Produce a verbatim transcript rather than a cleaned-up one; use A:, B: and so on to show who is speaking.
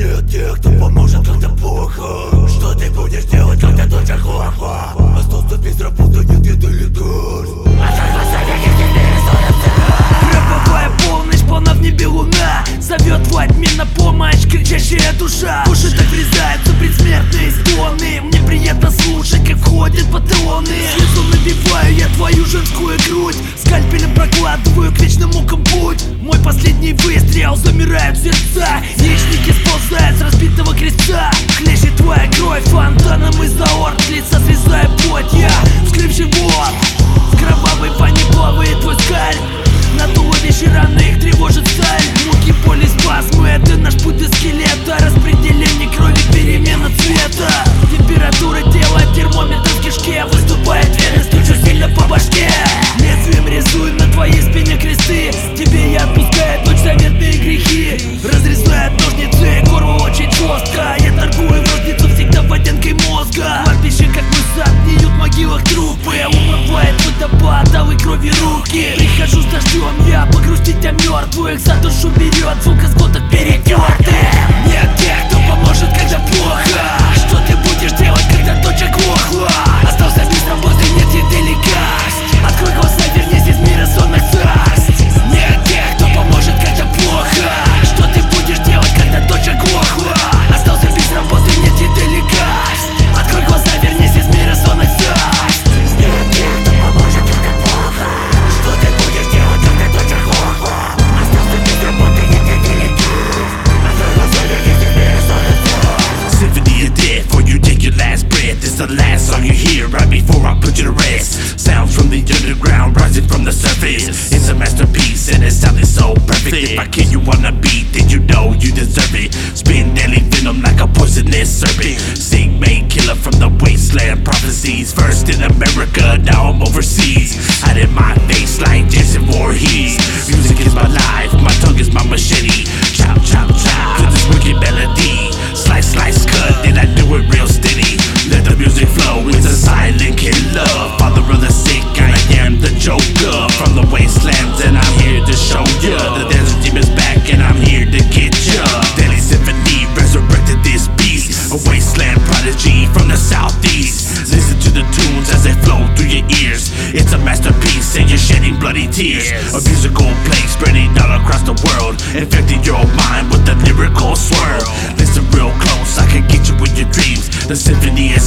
A: Нет тех, кто поможет, когда плохо. Что ты будешь делать, когда точка плохо? Остался без работы, нет еды летать.
B: Гробовая полночь, полна в небе луна. Зовет во тьме на помощь кричащая душа. Уши так врезаются предсмертные стоны. Мне приятно слушать, как входят патроны. Слезу набиваю я твою женскую грудь. Скальпелем прокладываю к вечным мукам путь. Мой последний выстрел, замирают сердца. Яичники сползают с разбитого креста. Хлещет твоя кровь фонтаном из аорт. Лица срезаю плоть, я вскрыв живот. В кровавой бане плавает твой скальп. На туловище раны, их тревожит сталь. Муки, боли, спазмы, это наш путь до скелета. Распределение крови, перемена цвета. Температура тела, термометр в кишке. Выступает вены, стучу сильно по башке. Лезвием рисую на твоей спине кресты. Тебе я отпускаю ночь заветные грехи. Разрезают ножницы, горло очень жестко. Я торгую в розницу всегда водянкой мозга. Кладбище, как мой сад, гниют в могилах трупы. Умывает водопад алой крови руки. Прихожу с дождем, я погрустить о мертвых. За душу берет звук из глоток перетертых. Нет тех, кто поможет, когда плохо. Что ты будешь делать, когда доча глохла? Остался без работы, нет еды, лекарств. Открой глаза, вернись из мира сонных царств. Нет тех, кто поможет, когда плохо. Что ты будешь делать, когда доча глохла? Остался без работы, нет еды, лекарств. Открой глаза, вернись из мира сонных царств.
A: Нет тех, кто поможет, когда плохо. Что ты будешь делать, когда доча глохла? Остался без работы, нет еды, лекарств. Открой глаза, вернись из мира сонных царств.
C: Symphony of death, before you take your last breath. It's the last song you hear right before I put you to rest. Sounds from the underground, rising from the surface. It's a masterpiece and it sounded so perfect. If I kill you on a beat, then you know you deserve it. Spin deadly venom like a poisonous serpent. Sing main killer from the wasteland prophecies. First in America, now I'm overseas. Hiding my face like Jason Voorhees. Music is my life, my tongue is my machete. Chop, chop, chop to this wicked melody. Slice, slice, cut, then I do it real steady. Let the music flow, it's a silent killer. Father of the sick, I am the Joker. From the wastelands, and I'm here to show ya. The desert demon's back, and I'm here to get ya. Deadly Symphony resurrected this beast. A wasteland prodigy from the southeast. Listen to the tunes as they flow through your ears. It's a masterpiece, and you're shedding bloody tears. A musical plague spreading all across the world, infecting your mind with a lyrical swirl. Listen real close, I can get you in your dreams. The symphony is